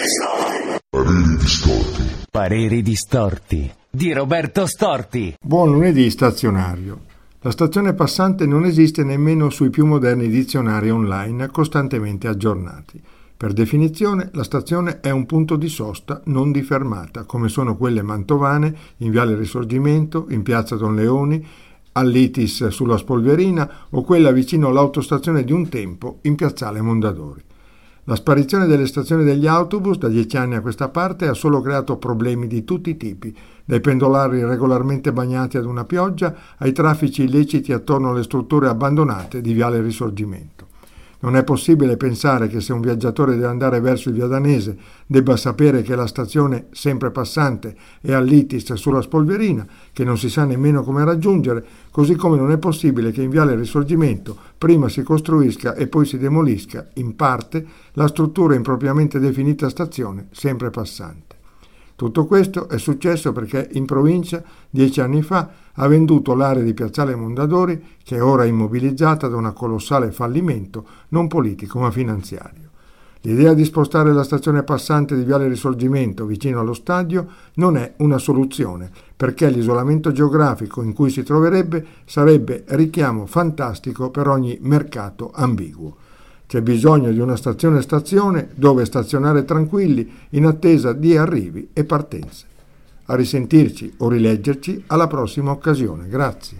Pareri distorti. Pareri distorti di Roberto Storti. Buon lunedì stazionario. La stazione passante non esiste nemmeno sui più moderni dizionari online costantemente aggiornati. Per definizione, la stazione è un punto di sosta, non di fermata, come sono quelle mantovane in Viale Risorgimento, in Piazza Don Leoni, all'Itis sulla Spolverina o quella vicino all'autostazione di un tempo in Piazzale Mondadori. La sparizione delle stazioni degli autobus da 10 anni a questa parte ha solo creato problemi di tutti i tipi, dai pendolari regolarmente bagnati ad una pioggia ai traffici illeciti attorno alle strutture abbandonate di Viale Risorgimento. Non è possibile pensare che se un viaggiatore deve andare verso il Via Danese debba sapere che la stazione, sempre passante, è all'Itis sulla Spolverina, che non si sa nemmeno come raggiungere, così come non è possibile che in Viale Risorgimento prima si costruisca e poi si demolisca, in parte, la struttura impropriamente definita stazione, sempre passante. Tutto questo è successo perché in provincia, 10 anni fa, ha venduto l'area di Piazzale Mondadori, che è ora immobilizzata da un colossale fallimento, non politico ma finanziario. L'idea di spostare la stazione passante di Viale Risorgimento vicino allo stadio non è una soluzione, perché l'isolamento geografico in cui si troverebbe sarebbe richiamo fantastico per ogni mercato ambiguo. C'è bisogno di una stazione dove stazionare tranquilli in attesa di arrivi e partenze. A risentirci o rileggerci alla prossima occasione. Grazie.